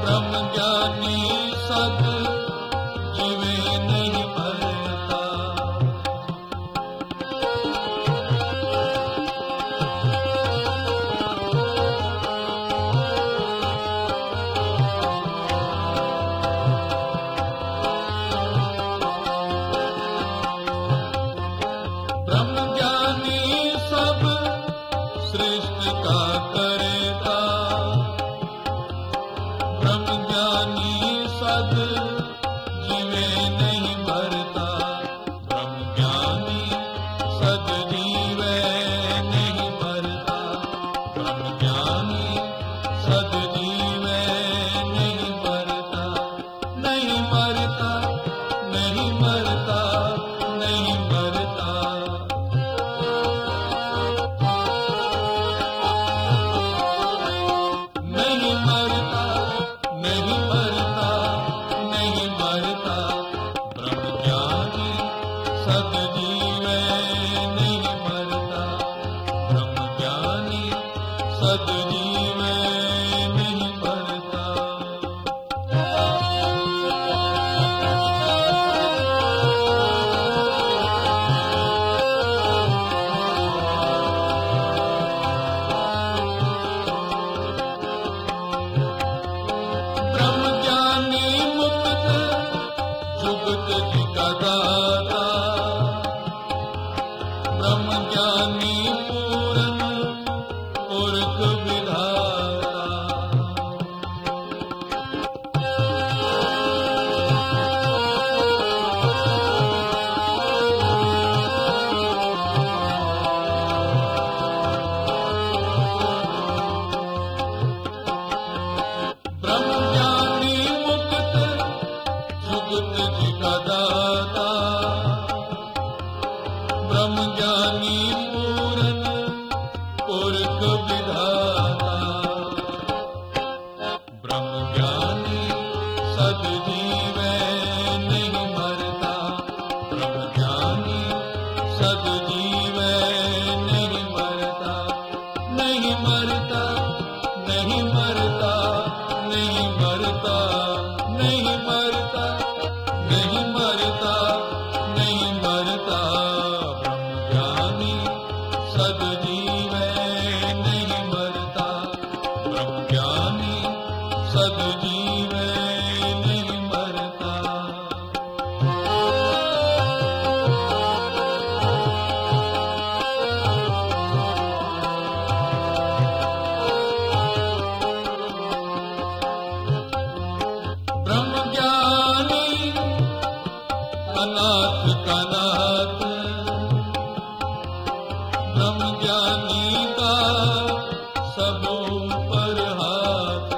ब्रह्म ज्ञानी सद जीवे नहीं मरता। ब्रह्म ज्ञानी सब सृष्टि का करेता। ब्रह्म ज्ञानी सद जीवे नहीं मरता। ब्रह्म ज्ञानी सद जीवे नहीं मरता। ब्रह्म ज्ञानी सद जीवे नहीं मरता। नहीं मरता, नहीं मरता, नहीं मरता। नहीं मरता, नहीं मरता, नहीं मरता। ब्रह्म ज्ञानी सद जीवे नहीं मरता। ब्रह्म ज्ञानी सद जीवे नहीं मरता। ब्रह्म ज्ञानी मुक्त जुगत जी का दाता। ब्रह्म ज्ञानी पूर्ण पुरख विधाता। ब्रह्म ज्ञानी मुक्त जुगत जी का दाता। ब्रह्म ज्ञानी पूर्ण पुरख विधाता। ब्रह्म ज्ञानी सद जीवे नहीं मरता। ब्रह्म ज्ञानी सद जीवे नहीं मरता। नहीं मरता, नहीं मरता, नहीं मरता। नहीं मरता, नहीं मरता, नहीं मरता। ब्रह्म ज्ञानी सद जीवे नहीं मरता। ब्रह्म ज्ञानी सद जीवे नहीं मरता। ब्रह्म ज्ञानी अनाथ का नाथ। ब्रह्म ज्ञानी का सबों पर हाथ।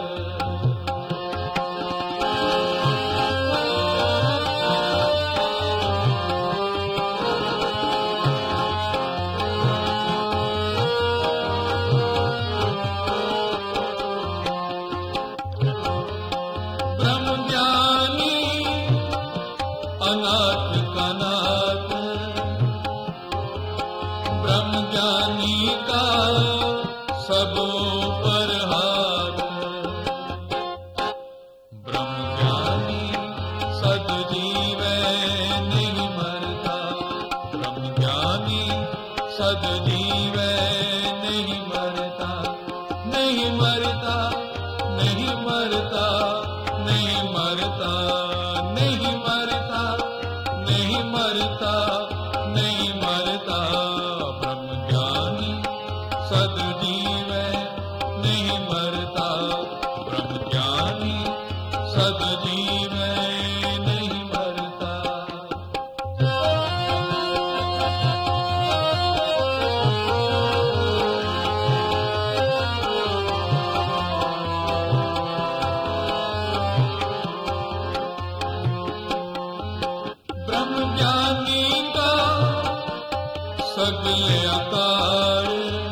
ब्रह्म ज्ञानी अनाथ का नाथ। ब्रह्म ज्ञानी का सबों पर हाथ। ब्रह्म ज्ञानी सद जीवे नहीं मरता। ब्रह्म ज्ञानी सद जीवे नहीं मरता। नहीं मरता, नहीं मरता, नहीं मरता। नहीं मरता, नहीं मरता, नहीं मरता। ब्रह्म ज्ञानी सद जीवे नहीं मरता। ब्रह्म ज्ञानी सद जीवे नहीं मरता। ब्रह्म ज्ञानी का सगले आकार।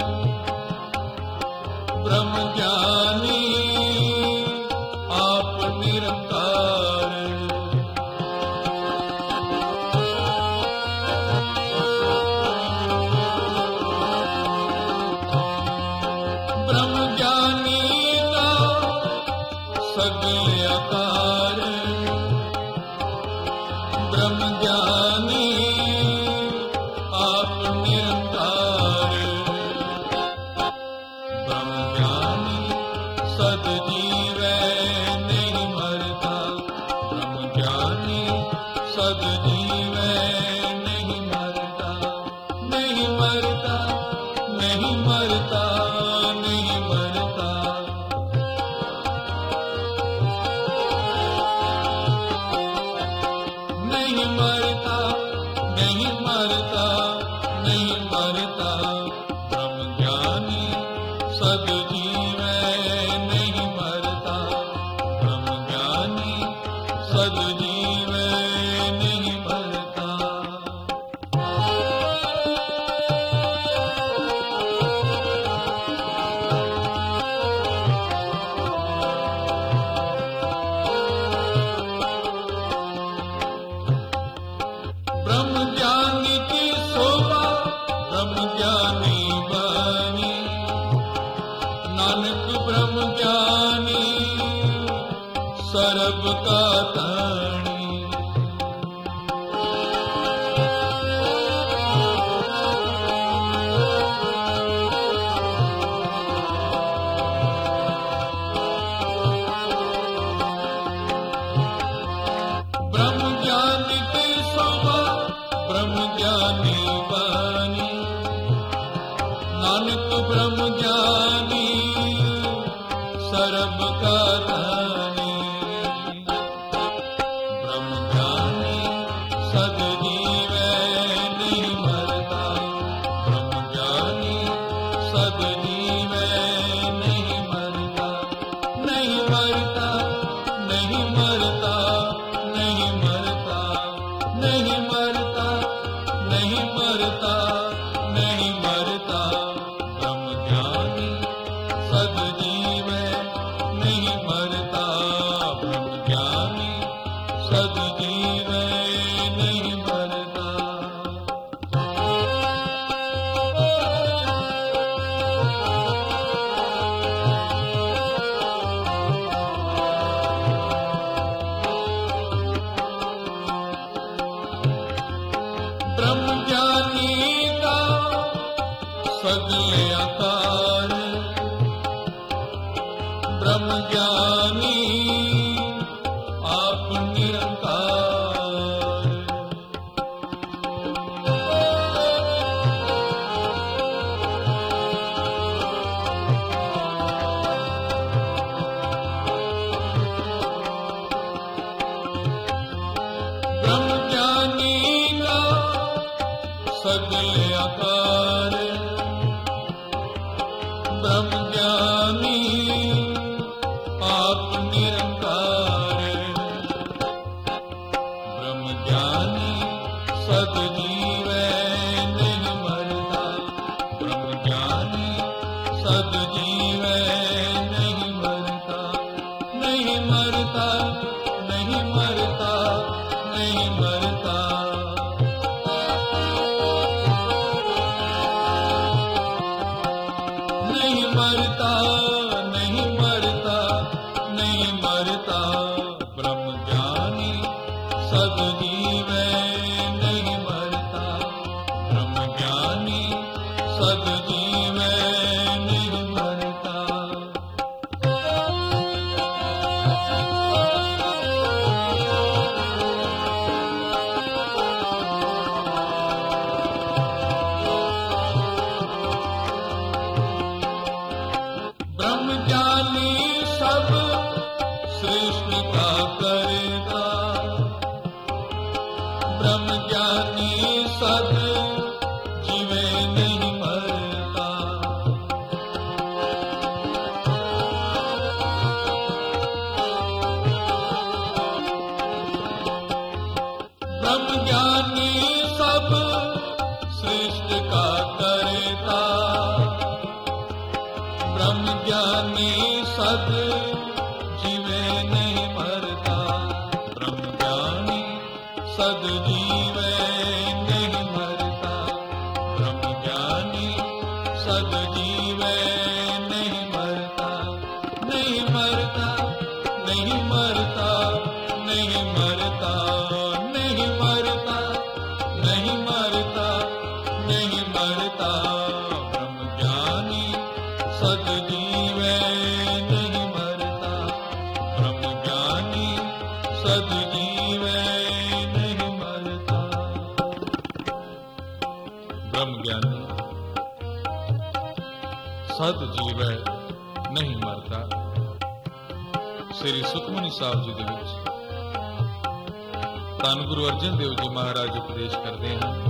ब्रह्म ज्ञानी आप निरंकार। ब्रह्म ज्ञानी का सगले आकार ब्रह्म ज्ञानी आप निरंकार ब्रह्म ज्ञानी सद जीवै नहीं मरता ब्रह्म ज्ञानी सद जीवै नहीं मरता नहीं मरता नहीं मरता नहीं मरता नहीं मरता नहीं मरता नहीं मरता ब्रह्म ज्ञानी सद जीवै नहीं मरता ब्रह्म ज्ञानी सद जीवै नहीं मरता ब्रह्म ज्ञानी की शोभा ब्रह्म ज्ञानी बनी नानक ब्रह्म ज्ञानी सर्ब का धनी ब्रह्म ज्ञानी की शोभा ब्रह्म ज्ञानी बनी नानक ब्रह्म ज्ञानी सर्ब का धनी ब्रह्म ज्ञानी सद जीवै नहीं मरता ब्रह्म ज्ञानी सद जीवै नहीं मरता नहीं मरता नहीं मरता नहीं मरता नहीं मरता नहीं मरता नहीं मरता ब्रह्म ज्ञानी सद जीवै नहीं मरता ब्रह्म ज्ञानी सद जीवै नहीं मरता ब्रह्म ज्ञानी का सगले आकार ब्रह्म ज्ञानी आप निरंकार ब्रह्म ज्ञानी का सगले आकार ब्रह्म ज्ञानी आप निरंकार ब्रह्म ज्ञानी सद जीवै नहीं मरता ब्रह्म ज्ञानी सद जीवै नहीं मरता नहीं मरता नहीं मरता नहीं मरता नहीं मरता नहीं मरता नहीं मरता ब्रह्म ज्ञानी सद जीवै नहीं मरता ब्रह्म ज्ञानी सद जीवै नहीं मरता ब्रह्म ज्ञानी सब सृष्टि का करेगा ब्रह्म ज्ञानी सद जीवे नहीं मरता ब्रह्म ज्ञानी सब सृष्टि का करेगा ब्रह्म ज्ञानी सद जीवे नहीं मरता ब्रह्म ज्ञानी सद जीवे नहीं मरता ब्रह्म ज्ञानी सद जीवे नहीं मरता नहीं मरता नहीं मरता, नहीं मरता, नहीं मरता, नहीं मरता, नहीं मरता। ब्रह्म ज्ञानी सद जीवे नहीं मरता, ब्रह्म ज्ञानी सद जीवे नहीं मरता। ब्रह्म ज्ञानी सद जीवे नहीं मरता। श्री सुखमनी साहब जी ਦੇ ਵਿੱਚ ਧੰਨ ਗੁਰੂ ਅਰਜਨ ਦੇਵ ਜੀ ਮਹਾਰਾਜ ਉਪਦੇਸ਼ ਕਰਦੇ ਹਨ,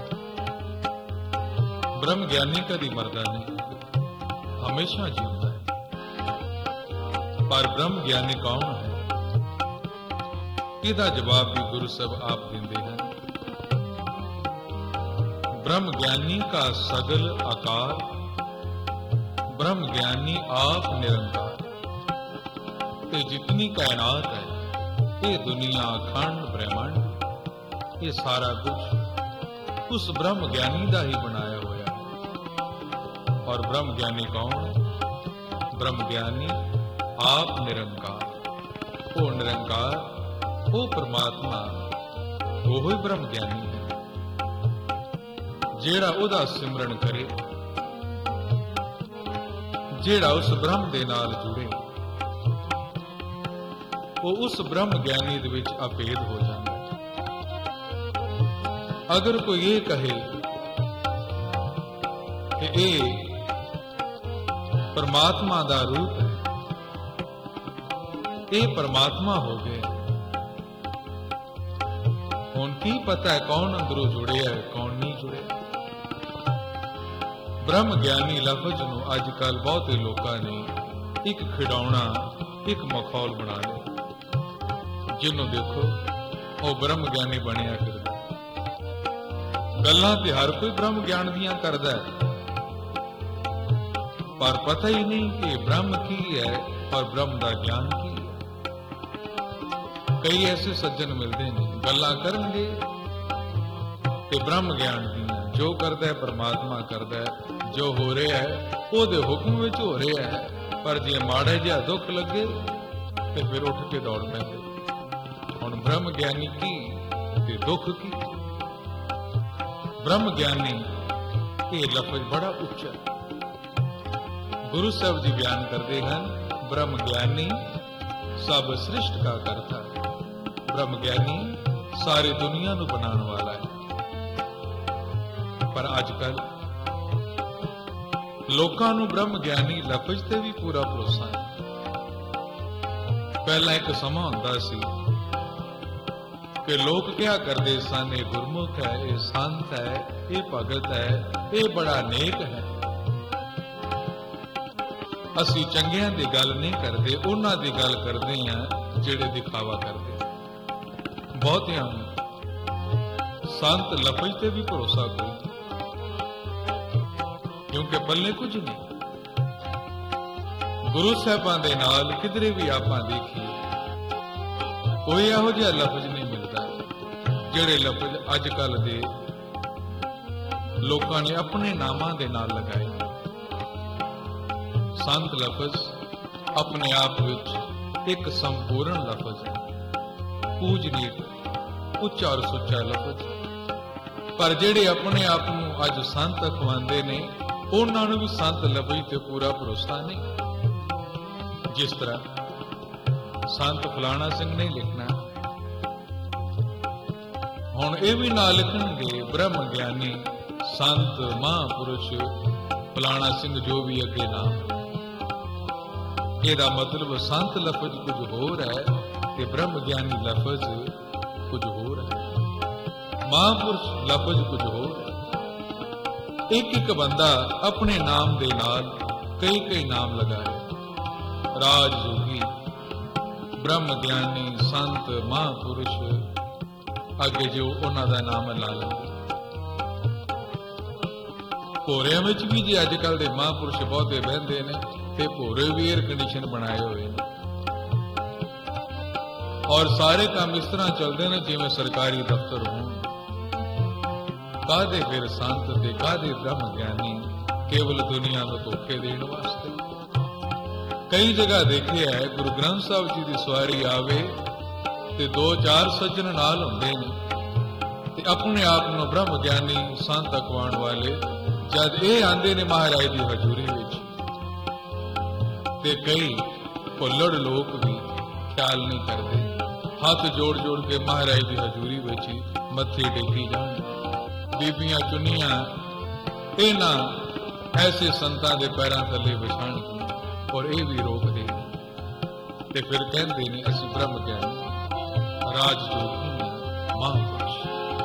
ब्रह्म ज्ञानी कभी मरदा नहीं, हमेशा जीता है। पर ब्रह्म ज्ञानी कौन है, इसका जवाब भी गुरु साहब आप देंगे हैं। ब्रह्म ज्ञानी का सगल आकार, ब्रह्म ज्ञानी आप निरंकार। ते जितनी कायनात है, ये दुनिया अखंड ब्रह्मांड, ये सारा कुछ उस ब्रह्म ज्ञानी का ही बनाया हुआ। और ब्रह्म ज्ञानी कौन है? ब्रह्म ज्ञानी आप निरंकार। वो निरंकार, वो परमात्मा, वो ही ब्रह्म ज्ञानी है। जेड़ा उदा सिमरन करे, जेड़ा उस ब्रह्म दे नाल जुड़े, वो उस ब्रह्म ज्ञानी दे विच अभेद हो जाता। अगर कोई ये कहे कि ये परमात्मा दा रूप है, ये परमात्मा हो गए, हुण की पता है कौन अंदरों जुड़े है कौन नहीं जुड़े। ब्रह्म ज्ञानी लफज नूं अजकल बहुते लोगों ने एक खिडौना, एक मखौल बना लिया। जिन्हों देखो वो ब्रह्म ज्ञानी बनिया फिरदा। गल्लां ते हर कोई ब्रह्म ज्ञान दियां करदा है, पर पता ही नहीं कि ब्रह्म की है और ब्रह्म का ज्ञान की है। कई ऐसे सज्जन मिलते हैं, गल्लां करनगे ते ब्रह्म ज्ञान दियां, जो करता है परमात्मा करता है, जो हो रहा है वो दे हुक्म विच हो रहा है। पर जे माड़ा जिहा दुख लगे तो फिर उठ के दौड़ पैंदे। हुण ब्रह्म ज्ञानी की ते दुख की। ब्रह्म ज्ञानी ये लफज बड़ा उच्चा है। गुरु साहब जी बयान करते हैं, ब्रह्म ज्ञानी सब सृष्ट का करता है। ब्रह्म ज्ञानी सारी दुनिया नू बनाने वाला है। पर अजकल लोकां नू ब्रह्म ज्ञानी लफज ते भी पूरा भरोसा है। पहला एक समा हुंदा सी कि लोग क्या करते सन, ये गुरमुख है, ये संत है, ये भगत है, ये बड़ा नेक है। असी चंगियां दी गल नहीं करते, उन्हां दी गल करते हैं जिहड़े दिखावा करते। बहुतियां संत लफज ते भी भरोसा कोई, क्योंकि पल्ले कुछ नहीं। गुरु साहिबां दे नाल किधरे भी आपां देखिए कोई इहो जिहा लफज नहीं मिलता जिहड़े लफज अजकल दे लोकां ने अपने नामां दे नाल लगाए। संत लफज अपने आप विच एक संपूर्ण लफज है, पूजनीक, उच्चा और सुच्चा लफज। पर जेड़े अपने आप नूं अज संत अखवांदे ने, उन्हां नूं भी संत लफज ते पूरा भरोसा नहीं। जिस तरह संत फलाना सिंह नहीं लिखना, हुण ये भी ना लिखणगे ब्रह्म ज्ञानी संत महापुरुष फलाना सिंह, जो भी अगे नाम। ਇਹਦਾ मतलब संत लफज कुछ होर है ते ब्रह्म ज्ञानी लफज कुछ होर है, महापुरुष लफज कुछ होर है। एक एक बंदा अपने नाम दे नाल कई कई नाम लगाए। राज जोगी, ब्रह्म ज्ञानी, संत, महापुरुष, अगे जो उन्हां दा नाम ला लेंदे। भोरियां विच भी जे अजकल दे महापुरुष बहुते बहिंदे ने ते भोरे भी एयर कंडीशन बनाए हुए हैं, और सारे काम इस तरह चलते हैं जिवें सरकारी दफ्तर हों। कादे फिर संत ते कादे ब्रह्म ज्ञानी, केवल दुनिया को धोखे देने वास्ते। कई जगह देखिਆ है गुरु ग्रंथ ਸਾਹਿਬ जी ਦੀ ਸਵਾਰੀ ਆਵੇ ਤੇ 2-4 ਸੱਜਣ ਨਾਲ ਹੁੰਦੇ ਨੇ ਤੇ ਆਪਣੇ ਆਪ ਨੂੰ ਬ੍ਰਹਮ ਗਿਆਨੀ ਸੰਤ ਅਖਵਾਉਣ ਵਾਲੇ ਜਦ ਇਹ ਆਂਦੇ ਨੇ ਮਹਾਰਾਜ ਦੀ ਹਜ਼ੂਰੀ ਵਿੱਚ ਤੇ ਕਈ ਭੁੱਲੜ ਲੋਕ ਵੀ ਖਿਆਲ ਨਹੀਂ ਕਰਦੇ, ਹੱਥ ਜੋੜ ਜੋੜ ਕੇ ਮਹਾਰਾਜ ਦੀ ਹਜ਼ੂਰੀ ਵਿੱਚ ਹੀ ਮੱਥੇ ਟੇਕੀ ਜਾਣ। ਬੀਬੀਆਂ ਚੁੰਨੀਆਂ ਇਹਨਾਂ ਐਸੇ ਸੰਤਾਂ ਦੇ ਪੈਰਾਂ ਥੱਲੇ ਵਿਛਾਣ और ये भी रोकते ते फिर कहते ने असी ब्रह्म ज्ञानी राजयोगी महापुरुष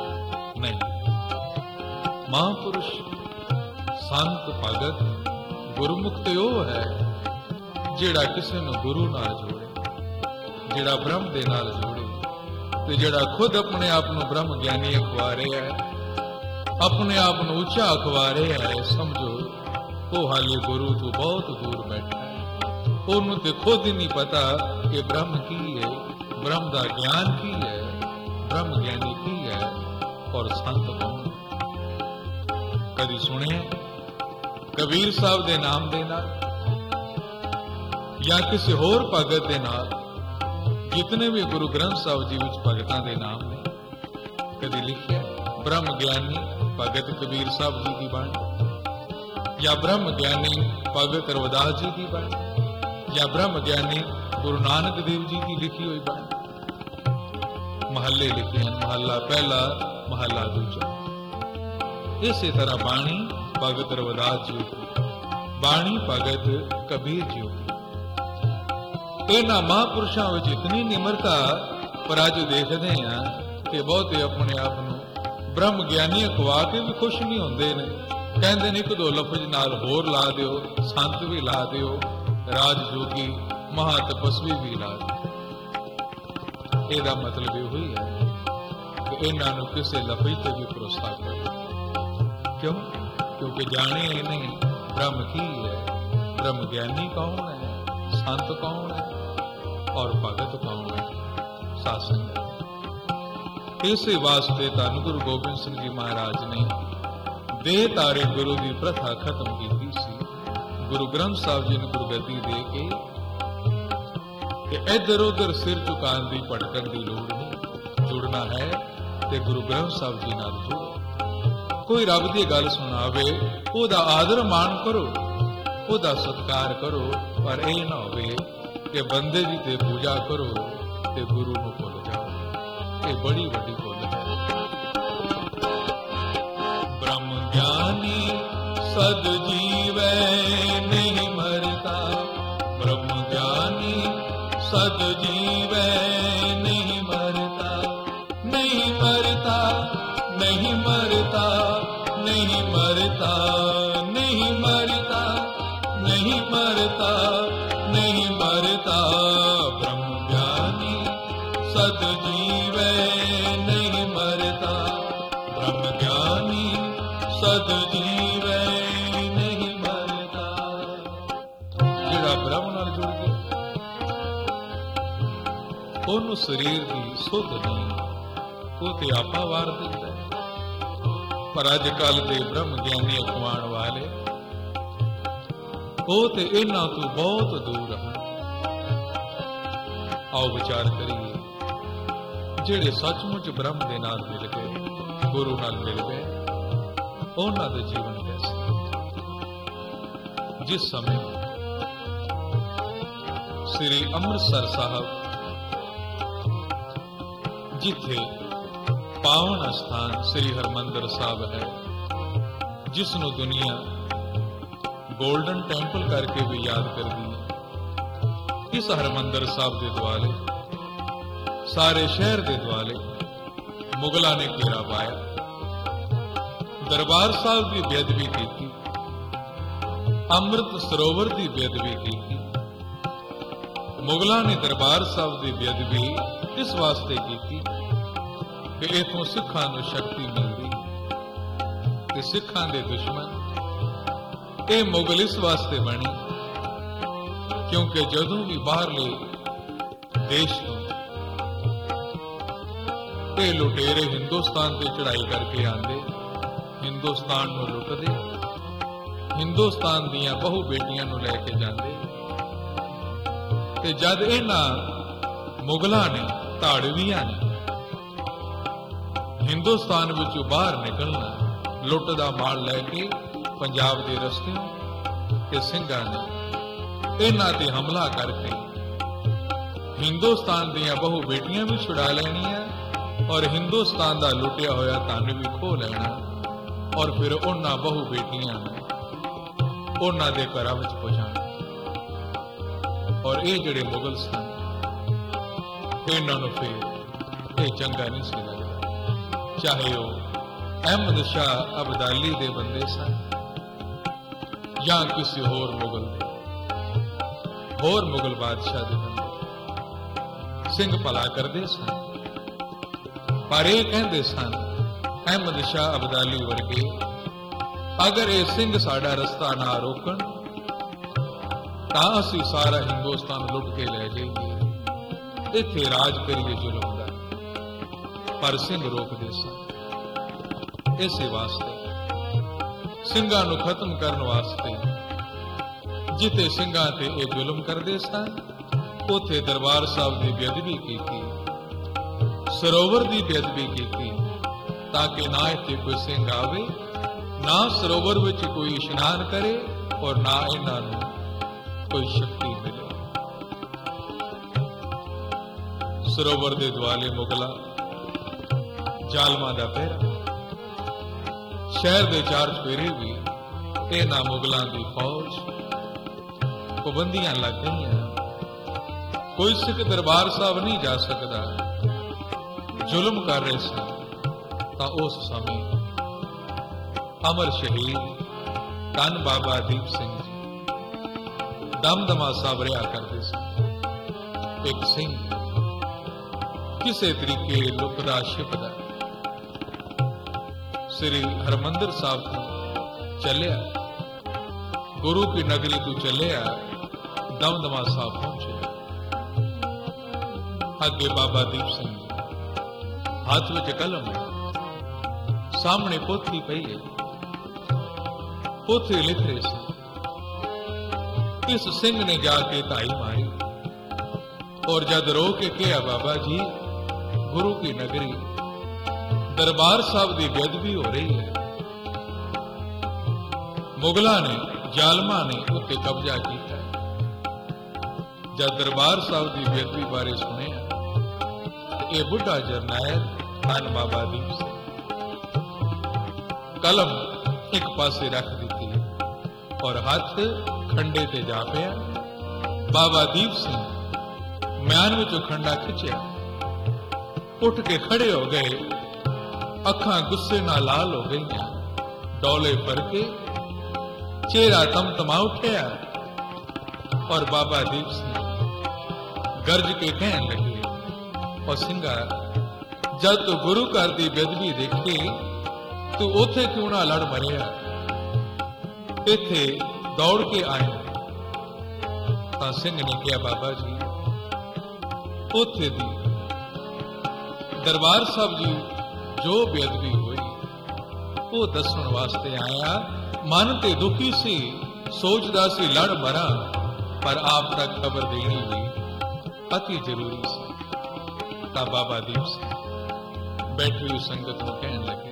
नहीं। महापुरुष संत भगत गुरमुख ते ओ है जेड़ा किसी नूं गुरु नाल जोड़े, जेड़ा ब्रह्म दे नाल जोड़े ते जेड़ा खुद अपने आप नूं ब्रह्म ज्ञानी अखवा रहा है, अपने आप नूं उच्चा अखवा रहा है। समझो वो हाले गुरु तो बहुत दूर बैठा है, ਉਹਨੂੰ ਤੇ ਖੁਦ ਹੀ ਨਹੀਂ ਪਤਾ ਕਿ ਬ੍ਰਹਮ ਕੀ ਹੈ, ਬ੍ਰਹਮ ਦਾ ਗਿਆਨ ਕੀ ਹੈ, ਬ੍ਰਹਮ ਗਿਆਨੀ ਕੀ ਹੈ ਔਰ ਸੰਤ ਕੌਣ। ਕਦੀ ਸੁਣਿਆ ਕਬੀਰ ਸਾਹਿਬ ਦੇ ਨਾਮ ਦੇ ਨਾਲ ਜਾਂ ਕਿਸੇ ਹੋਰ ਭਗਤ ਦੇ ਨਾਲ, ਜਿਤਨੇ ਵੀ ਗੁਰੂ ਗ੍ਰੰਥ ਸਾਹਿਬ ਜੀ ਵਿੱਚ ਭਗਤਾਂ ਦੇ ਨਾਮ ਨੇ, ਕਦੀ ਲਿਖਿਆ ਬ੍ਰਹਮ ਗਿਆਨੀ ਭਗਤ ਕਬੀਰ ਸਾਹਿਬ ਜੀ ਦੀ ਬਾਣੀ ਜਾਂ ਬ੍ਰਹਮ ਗਿਆਨੀ ਭਗਤ ਰਵਿਦਾਸ ਜੀ ਦੀ ਬਾਣੀ या ब्रह्म ज्ञानी गुरु नानक देव जी की लिखी हुई बाणी। महल्ले लिखे हैं, महला पहला महला दूजा। इसी तरह बाणी भगत रविदास जी की, बाणी भगत कबीर जी की। इन्हां महापुरुषों में इतनी निमरता पर अज देखते हैं कि बहुते अपने आप को ब्रह्म ज्ञानी अखवा के भी खुश नहीं होंगे ने, कहते ने एक दो लफज नाल होर ला दिओ, संत भी ला दिओ, राजयोगी महा तपस्वी भी ला दिओ। ਇਹਦਾ मतलब ਇਹ ਹੋਈ ਹੈ ਕਿ ਇਹਨਾਂ ਨੂੰ ਕਿਸੇ ਲਫ਼ਜ਼ ਤੇ ਵੀ ਭਰੋਸਾ ਕਰੋ। क्यों? क्योंकि जाने ही नहीं ब्रह्म की है, ब्रह्म ज्ञानी कौन है, संत कौन है और भगत कौन है, सासंग। इसे वास्ते धन गुरु गोबिंद सिंह जी महाराज ने देह तारे गुरु की प्रथा खत्म की सी। गुरु ग्रंथ साहब जी ने गुरगति दे के इधर उधर सिर झुकाने की भटकन की लोड़ नहीं, जुड़ना है ते गुरु ग्रंथ साहब जी नाल जुड़ो। कोई रब की गल सुनावे ओदा आदर मान करो, ओदा सत्कार करो, पर यह ना होवे कि बंदे जी ते पूजा करो ते गुरु नूं भुल जाओ। ये बड़ी वड्डी भुल है। ब्रह्म ज्ञानी सद जीवै नहीं मरता, ब्रह्म ज्ञानी सद जीवै नहीं मरता, नहीं मरता, नहीं मरता, नहीं मरता, नहीं मरता, नहीं मरता, नहीं मरता। ब्रह्म ज्ञानी सद जीवै नहीं मरता, ब्रह्म ज्ञानी सद जीवै नहीं मरता। जेड़ा ब्रह्म नाल जुड़ गया ਉਹਨੂੰ ਸਰੀਰ ਦੀ ਸੁੱਧ ਨਹੀਂ, ਉਹ ਤੇ ਆਪਾ ਵਾਰ ਦਿੰਦਾ। ਪਰ ਅੱਜ ਕੱਲ ਦੇ ਬ੍ਰਹਮ ਗਿਆਨੀ ਅਖਵਾਉਣ ਵਾਲੇ ਉਹ ਤੇ ਇਹਨਾਂ ਤੋਂ ਬਹੁਤ ਦੂਰ ਹਨ। ਆਓ ਵਿਚਾਰ ਕਰੀਏ, ਜਿਹੜੇ ਸੱਚਮੁੱਚ ਬ੍ਰਹਮ ਦੇ ਨਾਲ ਮਿਲ ਗਏ, ਗੁਰੂ ਨਾਲ ਮਿਲ ਗਏ, ਉਹਨਾਂ ਦੇ ਜੀਵਨ ਕੈਸੇ। ਜਿਸ ਸਮੇਂ ਸ੍ਰੀ ਅੰਮ੍ਰਿਤਸਰ ਸਾਹਿਬ जिथे पावन स्थान श्री हरमंदर साहब है, जिसनों दुनिया गोल्डन टैंपल करके भी याद करती है, इस हरमंदर साहब के दुआले सारे शहर के दुआले मुगलों ने घेरा पाया। दरबार साहब की बेअदबी की, अमृत सरोवर की बेअदबी की। मुगलों ने दरबार साहब की बेअदबी इस वास्ते की कि इथों सिखां नूं शक्ति मिलती कि सिखां दे दुश्मन ये मुगल इस वास्ते बने क्योंकि जदों भी बाहरले देश तो ये लुटेरे हिंदुस्तान से चढ़ाई करके आंदे, हिंदुस्तान नूं लुटदे, हिंदुस्तान दीयां बहु बेटियां नूं लैके जांदे, ਤੇ ਜਦ ਇਹਨਾਂ ਮੁਗਲਾਂ ਨੇ, ਧਾੜਵੀਆਂ ਨੇ ਹਿੰਦੁਸਤਾਨ ਵਿੱਚੋਂ ਬਾਹਰ ਨਿਕਲਣਾ, ਲੁੱਟ ਦਾ ਮਾਲ ਲੈ ਕੇ ਪੰਜਾਬ ਦੇ ਰਸਤੇ, ਤੇ ਸਿੰਘਾਂ ਨੇ ਇਹਨਾਂ ਤੇ ਹਮਲਾ ਕਰਕੇ ਹਿੰਦੁਸਤਾਨ ਦੀਆਂ ਬਹੁ ਬੇਟੀਆਂ ਵੀ ਛੁਡਾ ਲੈਣੀਆਂ ਔਰ ਹਿੰਦੁਸਤਾਨ ਦਾ ਲੁੱਟਿਆ ਹੋਇਆ ਧਨ ਵੀ ਖੋਹ ਲੈਣਾ, ਔਰ ਫਿਰ ਉਹਨਾਂ ਬਹੁ ਬੇਟੀਆਂ ਨੂੰ ਉਹਨਾਂ ਦੇ ਘਰਾਂ ਵਿੱਚ ਪਹੁੰਚਾਉਣਾ। ਔਰ ਇਹ ਜਿਹੜੇ ਮੁਗਲ ਸਨ, ਇਹਨਾਂ ਨੂੰ ਫਿਰ ਇਹ ਚੰਗਾ ਨਹੀਂ ਸੀ ਲੱਗਦਾ, ਚਾਹੇ ਉਹ ਅਹਿਮਦ ਸ਼ਾਹ ਅਬਦਾਲੀ ਦੇ ਬੰਦੇ ਸਨ ਜਾਂ ਕਿਸੇ ਹੋਰ ਮੁਗਲ ਬਾਦਸ਼ਾਹ ਦੇ ਬੰਦੇ। ਸਿੰਘ ਭਲਾ ਕਰਦੇ ਸਨ, ਪਰ ਇਹ ਕਹਿੰਦੇ ਸਨ ਅਹਿਮਦ ਸ਼ਾਹ ਅਬਦਾਲੀ ਵਰਗੇ, ਅਗਰ ਇਹ ਸਿੰਘ ਸਾਡਾ ਰਸਤਾ ਨਾ ਰੋਕਣ ਤਾਂ ਅਸੀਂ ਸਾਰਾ ਹਿੰਦੁਸਤਾਨ ਲੁੱਟ ਕੇ ਲੈ ਜਾਈਏ, ਇੱਥੇ ਰਾਜ ਕਰੀਏ ਜ਼ੁਲਮ ਦਾ। ਪਰ ਸਿੰਘ ਰੋਕਦੇ ਸਨ। ਇਸੇ ਵਾਸਤੇ ਸਿੰਘਾਂ ਨੂੰ ਖਤਮ ਕਰਨ ਵਾਸਤੇ ਜਿੱਥੇ ਸਿੰਘਾਂ ਤੇ ਇਹ ਜ਼ੁਲਮ ਕਰਦੇ ਸਨ, ਉੱਥੇ ਦਰਬਾਰ ਸਾਹਿਬ ਦੀ ਬੇਅਦਬੀ ਕੀਤੀ, ਸਰੋਵਰ ਦੀ ਬੇਅਦਬੀ ਕੀਤੀ, ਤਾਂ ਕਿ ਨਾ ਇੱਥੇ ਕੋਈ ਸਿੰਘ ਆਵੇ, ਨਾ ਸਰੋਵਰ ਵਿੱਚ ਕੋਈ ਇਸ਼ਨਾਨ ਕਰੇ, ਔਰ ਨਾ ਇਹਨਾਂ ਨੂੰ ਕੋਈ ਸ਼ਕਤੀ ਮਿਲੇ। ਸਰੋਵਰ ਦੇ ਦੁਆਲੇ ਮੁਗਲਾਂ ਜ਼ਾਲਮਾਂ ਦਾ ਪਹਿਰਾ, ਸ਼ਹਿਰ ਦੇ ਚਾਰ ਚੁਫੇਰੇ ਵੀ ਇਹਨਾਂ ਮੁਗਲਾਂ ਦੀ ਫੌਜ, ਪਾਬੰਦੀਆਂ ਲੱਗ ਗਈਆਂ, ਕੋਈ ਸਿੱਖ ਦਰਬਾਰ ਸਾਹਿਬ ਨਹੀਂ ਜਾ ਸਕਦਾ, ਜ਼ੁਲਮ ਕਰ ਰਹੇ ਸਨ। ਤਾਂ ਉਸ ਸਮੇਂ ਅਮਰ ਸ਼ਹੀਦ ਧੰਨ ਬਾਬਾ ਦੀਪ ਸਿੰਘ ਜੀ ਦਮਦਮਾ ਸਾਹਿਬ ਰਿਹਾ ਕਰਦੇ ਸਨ। ਇੱਕ ਸਿੰਘ ਕਿਸੇ ਤਰੀਕੇ ਲੁਕਦਾ ਛਿਪਦਾ ਸ੍ਰੀ ਹਰਮੰਦਰ ਸਾਹਿਬ ਤੋਂ ਚੱਲਿਆ, ਗੁਰੂ ਕੀ ਨਗਰੀ ਤੋਂ ਚੱਲਿਆ, ਦਮਦਮਾ ਸਾਹਿਬ ਪਹੁੰਚਿਆ। ਅੱਗੇ ਬਾਬਾ ਦੀਪ ਸਿੰਘ ਹੱਥ ਵਿੱਚ ਕਲਮ, ਸਾਹਮਣੇ ਪੋਥੀ ਪਈ ਹੈ, ਪੋਥੀ ਲਿਖ ਰਹੇ ਸੀ। ਇਸ ਸਿੰਘ ਨੇ ਜਾ ਕੇ ਧਾਈ ਮਾਰੀ ਔਰ ਜਦ ਰੋ ਕੇ ਕਿਹਾ, ਬਾਬਾ ਜੀ ਗੁਰੂ ਕੀ ਨਗਰੀ ਦਰਬਾਰ ਸਾਹਿਬ ਦੀ ਬੇਅਦਬੀ ਹੋ ਰਹੀ ਹੈ, ਮੁਗਲਾਂ ਨੇ, ਜ਼ਾਲਮਾਂ ਨੇ ਉੱਤੇ ਕਬਜ਼ਾ ਕੀਤਾ। ਜਦ ਦਰਬਾਰ ਸਾਹਿਬ ਦੀ ਬੇਅਦਬੀ ਬਾਰੇ ਸੁਣਿਆ, ਇਹ ਬੁੱਢਾ ਜਰਨੈਲ ਧੰਨ ਬਾਬਾ ਦੀਪ ਸਿੰਘ ਕਲਮ ਇੱਕ ਪਾਸੇ ਰੱਖ ਦਿੱਤੀ ਔਰ ਹੱਥ ਖੰਡੇ ਤੇ ਜਾ ਪਿਆ। ਬਾਬਾ ਦੀਪ ਸਿੰਘ ਮਿਆਨ ਵਿੱਚੋਂ ਖੰਡਾ ਖਿੱਚਿਆ, ਉੱਠ ਕੇ ਖੜੇ ਹੋ ਗਏ, ਅੱਖਾਂ ਗੁੱਸੇ ਨਾਲ ਲਾਲ ਹੋ ਗਈਆਂ, ਡੋਲੇ ਭਰ ਕੇ ਚਿਹਰਾ ਤਮਤਮਾ ਉੱਠਿਆ। ਔਰ ਬਾਬਾ ਦੀਪ ਸਿੰਘ ਗਰਜ ਕੇ ਕਹਿਣ ਲੱਗੇ, ਔਰ ਸਿੰਘਾ ਜਦ ਤੂੰ ਗੁਰੂ ਘਰ ਦੀ ਬੇਅਦਬੀ ਦੇਖੀ, ਤੂੰ ਉੱਥੇ ਕਿਉਂ ਨਾ ਲੜ ਮਰਿਆ, ਇੱਥੇ ਦੌੜ ਕੇ ਆਇਆ। ਤਾਂ ਸਿੰਘ ਨੇ ਕਿਹਾ, ਬਾਬਾ ਜੀ ਉੱਥੇ ਦੀ ਦਰਬਾਰ ਸਾਹਿਬ ਜੀ ਜੋ ਬੇਅਦਬੀ ਹੋਈ ਉਹ ਦੱਸਣ ਵਾਸਤੇ ਆਇਆ, ਮਨ ਤੇ ਦੁਖੀ ਸੀ, ਸੋਚਦਾ ਸੀ ਲੜ ਮਰਾਂ, ਪਰ ਆਪ ਤੱਕ ਖਬਰ ਦੇਣੀ ਵੀ ਅਤੀ ਜ਼ਰੂਰੀ ਸੀ। ਤਾਂ ਬਾਬਾ ਦੀਪ ਸਿੰਘ ਬੈਠੀ ਹੋਈ ਸੰਗਤ ਨੂੰ ਕਹਿਣ ਲੱਗੇ,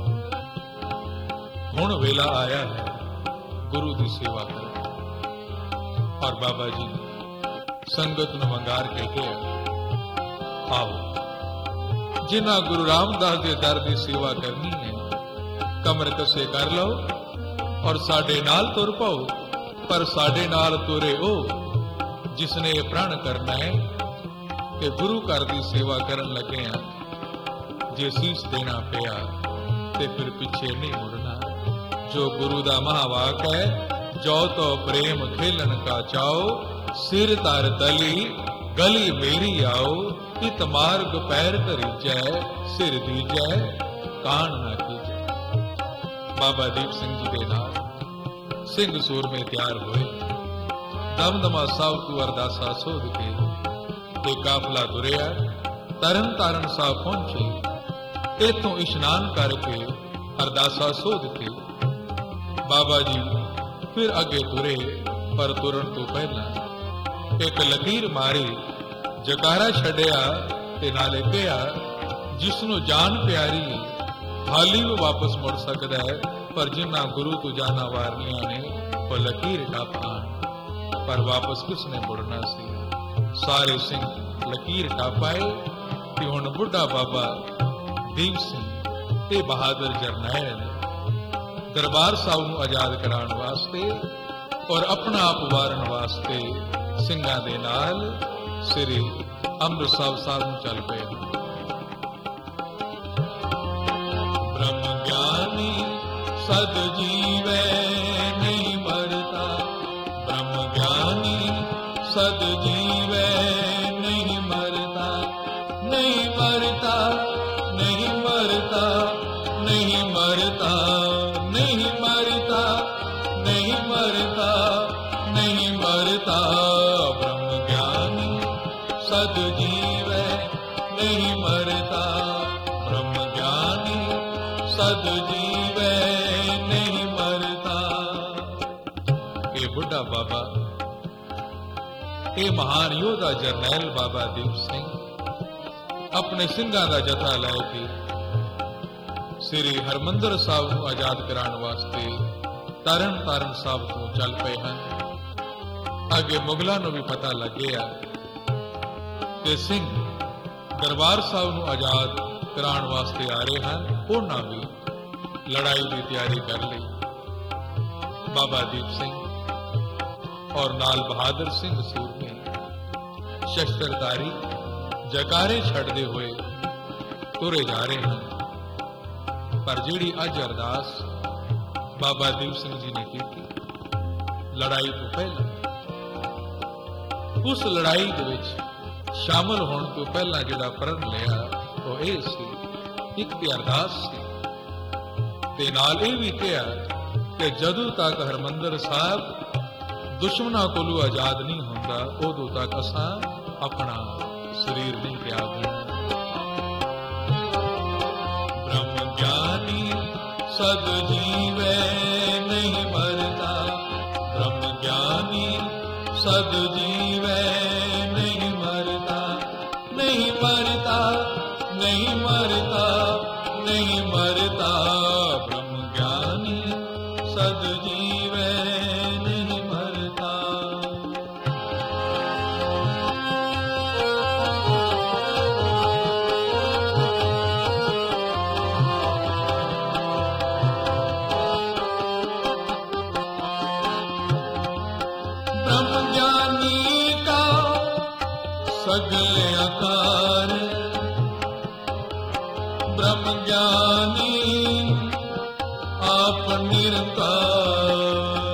ਹੁਣ ਵੇਲਾ ਆਇਆ ਹੈ ਗੁਰੂ ਦੀ ਸੇਵਾ ਕਰਨ। ਔਰ ਬਾਬਾ ਜੀ ਸੰਗਤ ਨੂੰ ਵੰਗਾਰ ਕੇ ਕਿਹਾ, ਆਓ ਜਿਨ੍ਹਾਂ ਗੁਰੂ ਰਾਮਦਾਸ ਦੇ ਦਰ ਦੀ ਸੇਵਾ ਕਰਨੀ ਹੈ, ਕਮਰ ਕਸੇ ਕਰ ਲਓ ਔਰ ਸਾਡੇ ਨਾਲ ਤੁਰ ਪਾਓ। ਪਰ ਸਾਡੇ ਨਾਲ ਤੁਰੇ ਉਹ ਜਿਸਨੇ ਇਹ ਪ੍ਰਣ ਕਰਨਾ ਹੈ ਕਿ ਗੁਰੂ ਘਰ ਦੀ ਸੇਵਾ ਕਰਨ ਲੱਗੇ ਆ, ਜੇ ਸੀਸ ਦੇਣਾ ਪਿਆ ਤੇ ਫਿਰ ਪਿੱਛੇ ਨਹੀਂ ਮੁੜਨਾ। ਜੋ ਗੁਰੂ ਦਾ ਮਹਾਵਾਕ ਹੈ, ਜੋ ਤੋ ਪ੍ਰੇਮ ਖੇਲਣ ਕਾ ਚਾਓ, ਸਿਰ ਧਰ ਤਲੀ ਗਲੀ ਮੇਰੀ ਆਓ, ਇਤ ਮਾਰਗ ਪੈਰ ਧਰੀਜੈ, ਸਿਰ ਦੀਜੈ ਕਾਣ ਨਾ ਕੀਜੈ। ਬਾਬਾ ਦੀਪ ਸਿੰਘ ਜੀ ਦੇ ਨਾਲ ਸਿੰਘ ਸੂਰਮੇ ਤਿਆਰ ਹੋਏ, ਦਮਦਮਾ ਸਾਹਿਬ ਤੋਂ ਅਰਦਾਸਾ ਸੋਧ ਕੇ ਇਹ ਕਾਫਲਾ ਤੁਰਿਆ, ਤਰਨ ਤਾਰਨ ਸਾਹਿਬ ਪਹੁੰਚੇ। ਇਥੋਂ ਇਸ਼ਨਾਨ ਕਰਕੇ ਅਰਦਾਸਾ ਸੋਧ ਕੇ ਬਾਬਾ ਜੀ ਫਿਰ ਅੱਗੇ ਤੁਰੇ। ਪਰ ਤੁਰਨ ਤੋਂ ਪਹਿਲਾਂ ਇੱਕ ਲਕੀਰ ਮਾਰੀ, ਜਕਾਰਾ ਛੱਡਿਆ ਤੇ ਨਾਲੇ ਕਿਹਾ, ਜਿਸ ਨੂੰ ਜਾਨ ਪਿਆਰੀ ਹਾਲੀ ਉਹ ਵਾਪਸ ਮੁੜ ਸਕਦਾ ਹੈ, ਪਰ ਜਿਨ੍ਹਾਂ ਗੁਰੂ ਤੋਂ ਜਾਨਾਂ ਵਾਰਨੀਆਂ ਨੇ ਉਹ ਲਕੀਰ ਟਾਪਾਂ, ਪਰ ਵਾਪਸ ਕਿਸ ਨੇ ਮੁੜਨਾ ਸੀ। ਸਾਰੇ ਸਿੰਘ ਲਕੀਰ ਟਾਪਾਏ ਤੇ ਹੁਣ ਬੁੱਢਾ ਬਾਬਾ ਦੀਪ ਸਿੰਘ ਤੇ ਬਹਾਦਰ ਜਰਨੈਲ ਦਰਬਾਰ ਸਾਹਿਬ ਨੂੰ ਆਜ਼ਾਦ ਕਰਾਉਣ ਵਾਸਤੇ ਔਰ ਆਪਣਾ ਆਪ ਵਾਰਨ ਵਾਸਤੇ ਸਿੰਘਾਂ ਦੇ ਨਾਲ ਸ੍ਰੀ ਅੰਮ੍ਰਿਤਸਰ ਸਾਹਿਬ ਨੂੰ ਚੱਲ ਪਏ। ਬ੍ਰਹਮ ਗਿਆਨੀ ਸਦ ਜੀਵੇ ਨਹੀਂ ਮਰਦਾ, ਬ੍ਰਹਮ ਗਿਆਨੀ ਸਦ ਜੀਵੇ ਨਹੀਂ ਮਰਦਾ, ਨਹੀਂ ਮਰਦਾ, ਨਹੀਂ ਮਰਦਾ, ਨਹੀਂ ਮਰਦਾ, ਨਹੀਂ ਮਰਦਾ, ਨਹੀਂ ਮਰਦਾ, ਨਹੀਂ ਮਰਦਾ। ਬ੍ਰਹਮ ਗਿਆਨੀ ਸਦ ਜੀਵੇ ਨਹੀਂ ਮਰਦਾ, ਬ੍ਰਹਮ ਗਿਆਨੀ ਸਦ ਜੀਵੇ ਨਹੀਂ ਮਰਦਾ। ਇਹ ਬੁੱਢਾ ਬਾਬਾ, ਇਹ ਮਹਾਨ ਯੋਧਾ ਜਰਨੈਲ ਬਾਬਾ ਦੀਪ ਸਿੰਘ ਆਪਣੇ ਸਿੰਘਾਂ ਦਾ ਜਥਾ ਲੈ ਕੇ ਸ੍ਰੀ ਹਰਮੰਦਰ ਸਾਹਿਬ ਨੂੰ ਆਜ਼ਾਦ ਕਰਾਉਣ ਵਾਸਤੇ ਤਰਨ ਤਾਰਨ ਸਾਹਿਬ ਤੋਂ ਚੱਲ ਪਏ ਹਨ। ਅੱਗੇ ਮੁਗਲਾਂ ਨੂੰ ਵੀ ਪਤਾ ਲੱਗਿਆ ਕਿ ਸਿੰਘ ਦਰਬਾਰ ਸਾਹਿਬ ਨੂੰ ਆਜ਼ਾਦ ਕਰਾਉਣ ਵਾਸਤੇ ਆ ਰਹੇ ਹਨ। ਉਹਨਾਂ ਵੀ ਲੜਾਈ ਦੀ ਤਿਆਰੀ ਕਰ ਲਈ। ਬਾਬਾ ਦੀਪ ਸਿੰਘ ਔਰ ਨਾਲ ਬਹਾਦਰ ਸਿੰਘ ਸੂਰਮੇ ਸ਼ਸਤਰਧਾਰੀ ਜਕਾਰੇ ਛੱਡਦੇ ਹੋਏ ਤੁਰੇ ਜਾ ਰਹੇ ਹਨ। ਪਰ ਜਿਹੜੀ ਅੱਜ ਅਰਦਾਸ ਬਾਬਾ ਦੀਪ ਸਿੰਘ ਜੀ ਨੇ ਕੀਤੀ ਲੜਾਈ ਤੋਂ ਪਹਿਲਾਂ, ਉਸ ਲੜਾਈ ਦੇ ਵਿੱਚ ਸ਼ਾਮਲ ਹੋਣ ਤੋਂ ਪਹਿਲਾਂ ਜਿਹੜਾ ਪ੍ਰਣ ਲਿਆ ਉਹ ਇਹ ਸੀ, ਇੱਕ ਦੀ ਅਰਦਾਸ ਸੀ ਤੇ ਨਾਲ ਇਹ ਵੀ ਕਿਹਾ ਕਿ ਜਦੋਂ ਤੱਕ ਹਰਮੰਦਰ ਸਾਹਿਬ ਦੁਸ਼ਮਣਾਂ ਕੋਲੋਂ ਆਜ਼ਾਦ ਨਹੀਂ ਹੁੰਦਾ ਉਦੋਂ ਤੱਕ ਅਸਾਂ ਆਪਣਾ ਸਰੀਰ ਨਹੀਂ ਤਿਆਗਣਾ। ਬ੍ਰਹਮ ਗਿਆਨੀ ਸਦ ਜੀਵੇ ਨਹੀਂ ਮਰਦਾ, ਬ੍ਰਹਮ ਗਿਆਨੀ ਸਦ ਜੀਵੇ ਨਹੀਂ ਮਰਦਾ, ਨਹੀਂ ਮਰਦਾ, ਨਹੀਂ ਮਰਦਾ, ਨਹੀਂ ਮਰਦਾ। ਬ੍ਰਹਮ ਗਿਆਨੀ ਸਦ ਜੀਵੇ ਨਹੀਂ ਮਰਦਾ। ब्रह्म ज्ञानी का सगले आकार, ब्रह्म ज्ञानी आप निरंकार।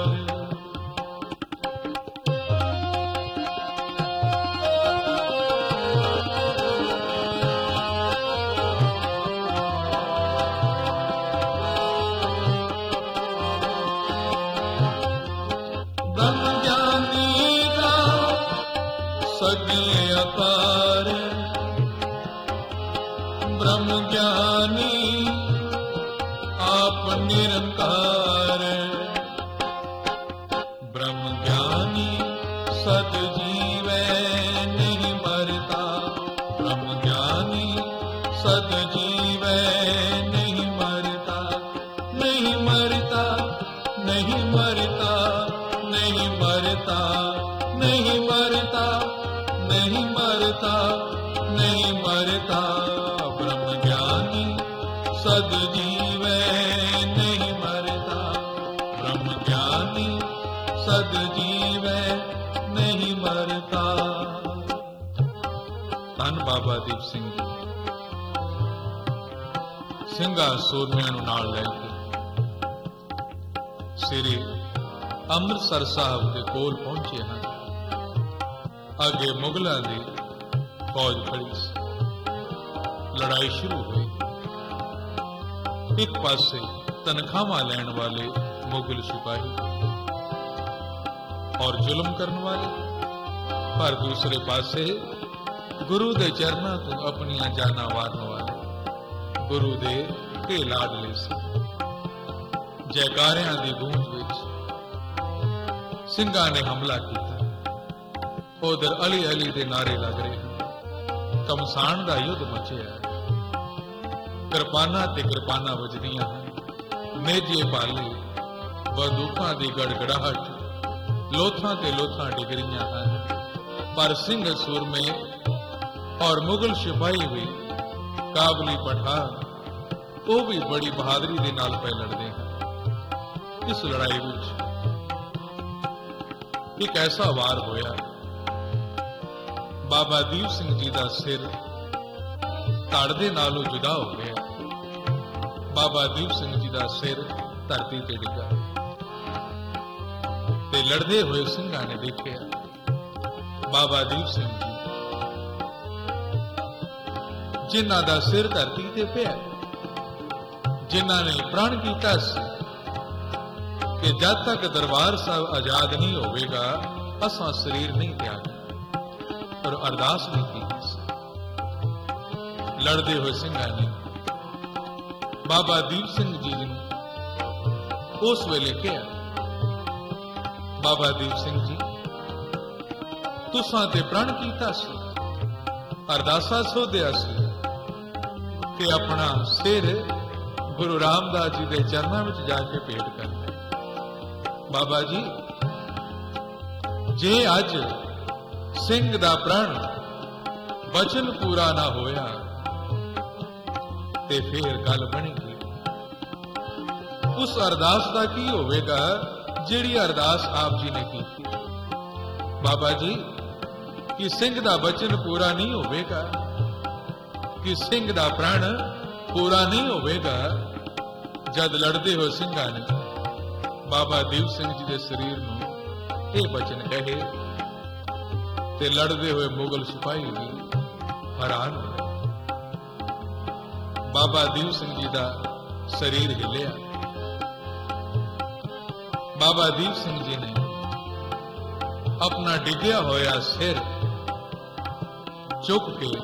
ब्रह्म ज्ञानी का सगले आकार, ब्रह्म ज्ञानी आप निरंकार। ब्रह्म ज्ञानी सद जीवे नहीं मरता, ब्रह्म ज्ञानी सद जीवे नहीं मरता, नहीं मरता, नहीं मरता, नहीं मरता, नहीं मरता, नहीं मरता, नहीं मरता। ब्रह्म ज्ञानी सद जीवे नहीं मरता, ब्रह्म ज्ञानी सद जीवे नहीं मरता। धन बाबा दीप सिंह जी ਸਿੰਘਾਂ ਸੂਰਮਿਆਂ ਨੂੰ ਨਾਲ ਲੈ ਕੇ ਸ੍ਰੀ ਅੰਮ੍ਰਿਤਸਰ ਸਾਹਿਬ ਦੇ ਕੋਲ ਪਹੁੰਚੇ ਹਨ। ਅੱਗੇ ਮੁਗਲਾਂ ਦੀ ਫੌਜ ਖੜੀ ਸੀ। ਲੜਾਈ ਸ਼ੁਰੂ ਹੋਈ। ਇੱਕ ਪਾਸੇ ਤਨਖਾਹਾਂ ਲੈਣ ਵਾਲੇ ਮੁਗਲ ਸਿਪਾਹੀ ਔਰ ਜ਼ੁਲਮ ਕਰਨ ਵਾਲੇ, ਪਰ ਦੂਸਰੇ ਪਾਸੇ ਗੁਰੂ ਦੇ ਚਰਨਾਂ ਤੋਂ ਆਪਣੀਆਂ ਜਾਨਾਂ ਵਾਰਨ ਵਾਲੇ ਗੁਰੂ ਦੇ ਢੇ ਲਾਡਲੇ ਸੀ। ਜੈਕਾਰਿਆਂ ਦੀ ਗੂੰਜ ਵਿੱਚ ਸਿੰਘਾਂ ਨੇ ਹਮਲਾ ਕੀਤਾ। ਉਧਰ ਅਲੀ ਅਲੀ ਦੇ ਨਾਰੇ ਲੱਗ ਰਹੇ ਹਨ। ਕਮਸਾਨ ਦਾ ਯੁੱਧ ਮਚਿਆ, ਕਿਰਪਾਨਾਂ ਤੇ ਕਿਰਪਾਨਾਂ ਵੱਜਦੀਆਂ ਹਨ। ਨੇਜੇ ਭਾਲੇ, ਬੰਦੂਕਾਂ ਦੀ ਗੜਗੜਾਹਟ, ਲੋਥਾਂ ਤੇ ਲੋਥਾਂ ਡਿੱਗ ਰਹੀਆਂ ਹਨ। ਪਰ ਸਿੰਘ ਸੂਰਮੇ ਔਰ ਮੁਗਲ ਸਿਪਾਹੀ ਵੀ, ਕਾਬਲੀ ਪਠਾਨ, ਉਹ ਵੀ ਬੜੀ ਬਹਾਦਰੀ ਦੇ ਨਾਲ ਪੈ ਲੜਦੇ ਹਨ। ਇਸ ਲੜਾਈ ਵਿੱਚ ਇੱਕ ਐਸਾ ਵਾਰ ਹੋਇਆ, ਬਾਬਾ ਦੀਪ ਸਿੰਘ ਜੀ ਦਾ ਸਿਰ ਧੜ ਦੇ ਨਾਲੋਂ ਜੁਦਾ ਹੋ ਗਿਆ। ਬਾਬਾ ਦੀਪ ਸਿੰਘ ਜੀ ਦਾ ਸਿਰ ਧਰਤੀ ਤੇ ਡਿੱਗਾ ਤੇ ਲੜਦੇ ਹੋਏ ਸਿੰਘਾਂ ਨੇ ਦੇਖਿਆ ਬਾਬਾ ਦੀਪ ਸਿੰਘ ਜੀ, ਜਿਨ੍ਹਾਂ ਦਾ ਸਿਰ ਧਰਤੀ ਤੇ ਪਿਆ, ਜਿਨ੍ਹਾਂ ਨੇ ਪ੍ਰਣ ਕੀਤਾ ਸੀ ਕਿ ਜਦ ਤੱਕ ਦਰਬਾਰ ਸਾਹਿਬ ਆਜ਼ਾਦ ਨਹੀਂ ਹੋਵੇਗਾ ਅਸਾਂ ਸਰੀਰ ਨਹੀਂ ਤਿਆਗਣਾ, ਪਰ ਅਰਦਾਸ ਵੀ ਕੀਤੀ ਸੀ। ਲੜਦੇ ਹੋਏ ਸਿੰਘਾਂ ਨੇ ਬਾਬਾ ਦੀਪ ਸਿੰਘ ਜੀ ਨੂੰ ਉਸ ਵੇਲੇ ਕਿਹਾ, ਬਾਬਾ ਦੀਪ ਸਿੰਘ ਜੀ, ਤੁਸਾਂ ਤੇ ਪ੍ਰਣ ਕੀਤਾ ਸੀ, ਅਰਦਾਸਾ ਸੋਧਿਆ ਸੀ ਕਿ ਆਪਣਾ ਸਿਰ ਗੁਰੂ ਰਾਮਦਾਸ ਜੀ ਦੇ ਚਰਨਾਂ ਵਿੱਚ ਜਾ ਕੇ ਭੇਟ ਕਰਨਾ। ਬਾਬਾ ਜੀ, ਜੇ ਅੱਜ ਸਿੰਘ ਦਾ ਪ੍ਰਣ ਵਚਨ ਪੂਰਾ ਨਾ ਹੋਇਆ ਤੇ ਫੇਰ ਗੱਲ ਬਣੇਗੀ। ਉਸ ਅਰਦਾਸ ਦਾ ਕੀ ਹੋਵੇਗਾ ਜਿਹੜੀ ਅਰਦਾਸ ਆਪ ਜੀ ਨੇ ਕੀਤੀ। ਬਾਬਾ ਜੀ, ਕਿ ਸਿੰਘ ਦਾ ਵਚਨ ਪੂਰਾ ਨਹੀਂ ਹੋਵੇਗਾ, ਕਿ ਸਿੰਘ ਦਾ ਪ੍ਰਣ ਪੂਰਾ ਨਹੀਂ ਹੋਵੇਗਾ। ਜਦ ਲੜਦੇ ਹੋਏ ਸਿੰਘਾਂ ਨੇ ਬਾਬਾ ਦੀਪ ਸਿੰਘ ਜੀ ਦੇ ਸਰੀਰ ਨੂੰ ਇਹ ਬਚਨ ਕਹੇ ਤੇ ਲੜਦੇ ਹੋਏ ਮੁਗਲ ਸਿਪਾਹੀ ਵੀ ਹੈਰਾਨ ਹੋ ਗਏ। ਬਾਬਾ ਦੀਪ ਸਿੰਘ ਜੀ ਦਾ ਸਰੀਰ ਹਿੱਲਿਆ। ਬਾਬਾ ਦੀਪ ਸਿੰਘ ਜੀ ਨੇ ਆਪਣਾ ਡਿੱਗਿਆ ਹੋਇਆ ਸਿਰ ਚੁੱਕ ਕੇ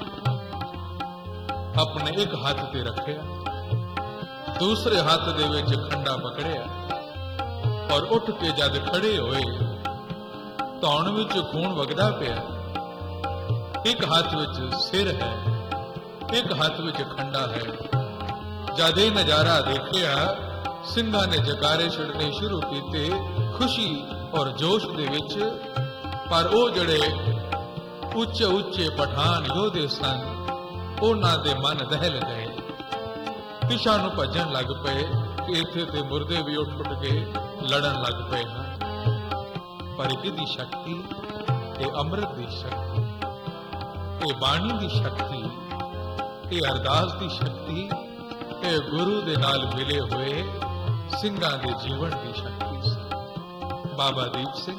ਆਪਣੇ ਇੱਕ ਹੱਥ ਤੇ ਰੱਖਿਆ, ਦੂਸਰੇ ਹੱਥ ਦੇ ਵਿੱਚ ਖੰਡਾ ਪਕੜਿਆ ਔਰ ਉੱਠ ਕੇ ਜਦ ਖੜੇ ਹੋਏ, ਧੌਣ ਵਿੱਚ ਖੂਨ ਵਗਦਾ ਪਿਆ। ਇੱਕ ਹੱਥ ਵਿੱਚ ਸਿਰ ਹੈ, ਇੱਕ ਹੱਥ ਵਿੱਚ ਖੰਡਾ ਹੈ। ਜਦ ਇਹ ਨਜ਼ਾਰਾ ਦੇਖਿਆ, ਸਿੰਘਾਂ ਨੇ ਜਕਾਰੇ ਛੱਡਣੇ ਸ਼ੁਰੂ ਕੀਤੇ ਖੁਸ਼ੀ ਔਰ ਜੋਸ਼ ਦੇ ਵਿੱਚ। ਪਰ ਉਹ ਜਿਹੜੇ ਉੱਚੇ ਉੱਚੇ ਪਠਾਨ ਯੋਧੇ ਸਨ, ਉਹਨਾਂ ਦੇ ਮਨ ਦਹਿਲ ਗਏ, ਪਿਛਾਂ ਨੂੰ ਭੱਜਣ ਲੱਗ ਪਏ ਕਿ ਇੱਥੇ ਤੇ ਮੁਰਦੇ ਵੀ ਉੱਠ ਉੱਠ ਕੇ ਲੜਨ ਲੱਗ ਪਏ ਹਨ। ਪਰ ਇਹਦੀ ਸ਼ਕਤੀ, ਇਹ ਅੰਮ੍ਰਿਤ ਦੀ ਸ਼ਕਤੀ, ਇਹ ਬਾਣੀ ਦੀ ਸ਼ਕਤੀ, ਇਹ ਅਰਦਾਸ ਦੀ ਸ਼ਕਤੀ, ਇਹ ਗੁਰੂ ਦੇ ਨਾਲ ਮਿਲੇ ਹੋਏ ਸਿੰਘਾਂ ਦੇ ਜੀਵਨ ਦੀ ਸ਼ਕਤੀ ਸੀ। ਬਾਬਾ ਦੀਪ ਸਿੰਘ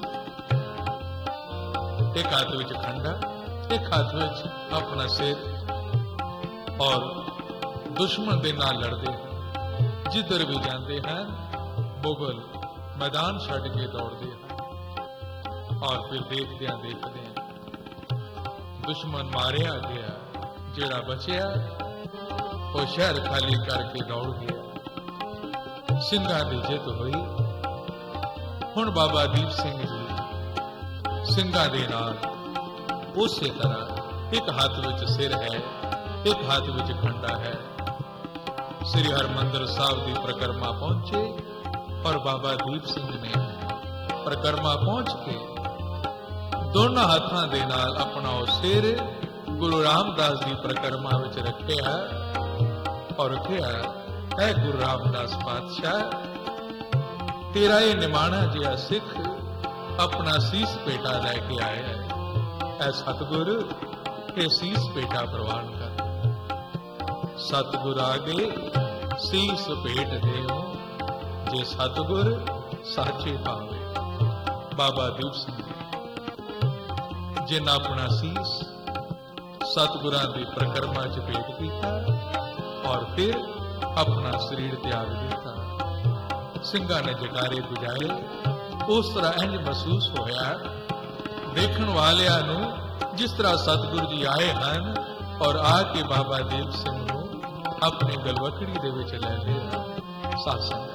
ਇੱਕ ਹੱਥ ਵਿੱਚ ਖੰਡਾ, ਇੱਕ ਹੱਥ ਵਿੱਚ ਆਪਣਾ ਸਿਰ, ਔਰ ਦੁਸ਼ਮਣ ਦੇ ਨਾਲ ਲੜਦੇ ਹਨ। ਜਿੱਧਰ ਵੀ ਜਾਂਦੇ ਹਨ ਮੁਗਲ ਮੈਦਾਨ ਛੱਡ ਕੇ ਦੌੜਦੇ ਹਨ ਔਰ ਫਿਰ ਦੇਖਦਿਆਂ ਦੇਖਦਿਆਂ ਦੁਸ਼ਮਣ ਮਾਰਿਆ ਗਿਆ, ਜਿਹੜਾ ਬਚਿਆ ਉਹ ਸ਼ਹਿਰ ਖਾਲੀ ਕਰਕੇ ਦੌੜ ਗਿਆ। ਸਿੰਘਾਂ ਦੀ ਜਿੱਤ ਹੋਈ। ਹੁਣ ਬਾਬਾ ਦੀਪ ਸਿੰਘ ਜੀ ਸਿੰਘਾਂ ਦੇ ਨਾਲ ਉਸੇ ਤਰ੍ਹਾਂ ਇੱਕ ਹੱਥ ਵਿੱਚ ਸਿਰ ਹੈ, ਇੱਕ ਹੱਥ ਵਿੱਚ ਖੰਡਾ ਹੈ। ਸ੍ਰੀ ਹਰਿਮੰਦਰ ਸਾਹਿਬ ਦੀ ਪ੍ਰਕਰਮਾ ਪਹੁੰਚੇ ਔਰ ਬਾਬਾ ਦੀਪ ਸਿੰਘ ਨੇ ਪ੍ਰਕਰਮਾ ਪਹੁੰਚ ਕੇ ਦੋਨਾਂ ਹੱਥਾਂ ਦੇ ਨਾਲ ਆਪਣਾ ਉਹ ਸਿਰ ਗੁਰੂ ਰਾਮਦਾਸ ਦੀ ਪ੍ਰਕਰਮਾ ਵਿੱਚ ਰੱਖਿਆ ਔਰ ਕਿਹਾ, ਹੈ ਗੁਰੂ ਰਾਮਦਾਸ ਪਾਤਸ਼ਾਹ, ਤੇਰਾ ਇਹ ਨਿਮਾਣਾ ਜਿਹਾ ਸਿੱਖ ਆਪਣਾ ਸੀਸ ਪੇਟਾ ਲੈ ਕੇ ਆਇਆ ਹੈ। ਐ ਸਤਿਗੁਰ, ਇਹ ਸੀਸ ਪੇਟਾ ਪ੍ਰਵਾਨ ਕਰ। ਸਤਿਗੁਰ ਆਗੇ ਸੀਸ ਭੇਟ ਦੇਓ, ਜੇ ਸਤਿਗੁਰ ਸਾਚੇ ਭਾਵੇ। ਬਾਬਾ ਦੀਪ ਸਿੰਘ ਜਿਨ੍ਹਾਂ ਆਪਣਾ ਸੀਸ ਸਤਿਗੁਰਾਂ ਦੀ ਪ੍ਰਕਰਮਾ ਚ ਭੇਟ ਕੀਤਾ ਔਰ ਫਿਰ ਆਪਣਾ ਸਰੀਰ ਤਿਆਗ ਦਿੱਤਾ। ਸਿੰਘਾਂ ਨੇ ਜਕਾਰੇ ਵਜਾਏ। ਉਸ ਤਰ੍ਹਾਂ ਇੰਝ ਮਹਿਸੂਸ ਹੋਇਆ ਦੇਖਣ ਵਾਲਿਆਂ ਨੂੰ ਜਿਸ ਤਰ੍ਹਾਂ ਸਤਿਗੁਰੂ ਜੀ ਆਏ ਹਨ ਔਰ ਆ ਕੇ ਬਾਬਾ ਦੀਪ ਸਿੰਘ ਨੂੰ ਆਪਣੀ ਗਲਵਕੜੀ ਦੇ ਵਿੱਚ ਲੈ ਲਿਆ।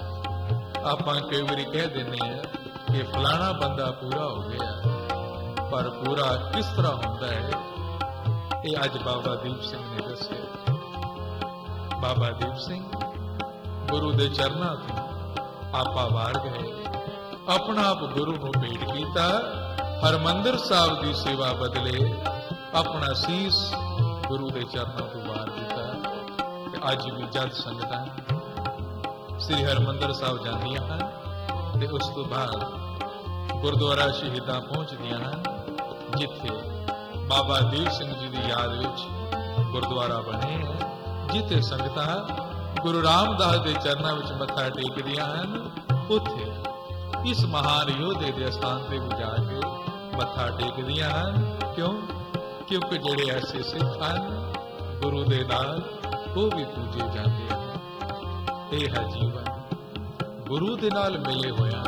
ਸਾਸੰਗ ਆਪਾਂ ਕਈ ਵਾਰੀ ਕਹਿ ਦਿੰਦੇ ਆ ਕਿ ਫਲਾਣਾ ਬੰਦਾ ਪੂਰਾ ਹੋ ਗਿਆ, पर पूरा किस तरह होता है, ये आज बाबा दीप सिंह ने दस्या। बाबा दीप सिंह गुरु दे चरनां तो आपा वार गए, अपना आप गुरु नूं भेंट कीता, हरमंदिर साहिब दी सेवा बदले अपना सीस गुरु दे चरनां तो वार दिता। ते अज भी जद संगतां श्री हरमंदिर साहिब जांदियां हन ते उस तो बाद गुरुद्वारा शहीदां पहुंचदियां हन, जिथे बाबा दीप सिंह जी की याद विच गुरुद्वारा बने हैं, जिथे संगतां गुरु रामदास के चरणों में मत्था टेकदियां हन। उत्थे इस महान योधे के स्थान से भी जाके मत्था टेकदियां हन। क्यों? क्योंकि जेड़े ऐसे सिख हन गुरु दे नाल वो भी पूजे जाते हैं। ये है जीवन गुरु दे नाल मिले होया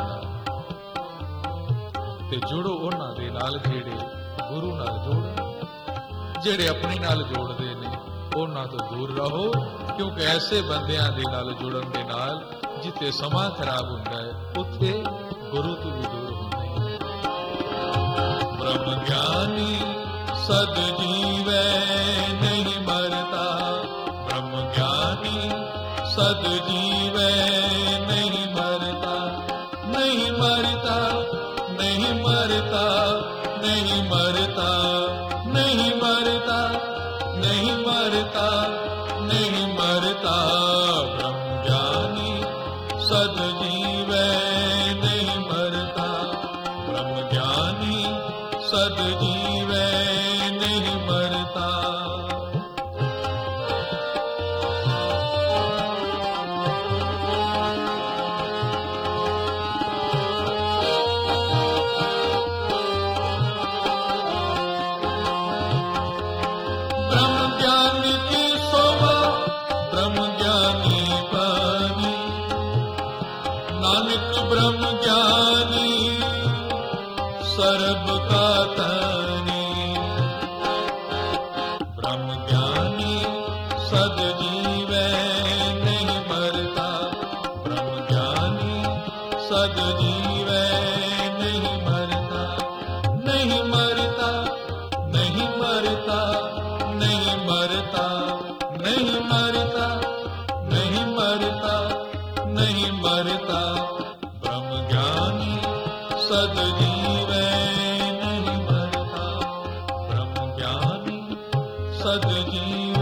ते जुड़ो उन्हां दे नाल जेड़े गुरु नाल जोड़े, जेड़े अपने नाल जोड़दे ने उन्हां तो दूर रहो, क्योंकि ऐसे बंदियां दे नाल जुड़न दे नाल जिथे समा खराब हुंदा है उत्थे गुरु तो भी दूर होंदे हैं। ब्रह्म ज्ञानी सद जीवै नहीं मरता, ब्रह्म ज्ञानी सद जीवै नहीं मरता, नहीं मरता, नहीं मरता, नहीं मरता, नहीं मरता, नहीं मरता, नहीं मरता। ब्रह्म ज्ञानी सद जीवै नहीं मरता, ब्रह्म ज्ञानी सद जीवै नहीं मरता। ब्रह्म ज्ञानी सर्ब का धनी, ब्रह्म ज्ञानी सद जीवै नहीं मरता, ब्रह्म ज्ञानी सद जीवै नहीं मरता, नहीं मरता, नहीं मरता, नहीं मरता, नहीं मरता, नहीं मरता, नहीं मरता। सद जीवै नहीं मरता, ब्रह्म ज्ञानी सद जीवै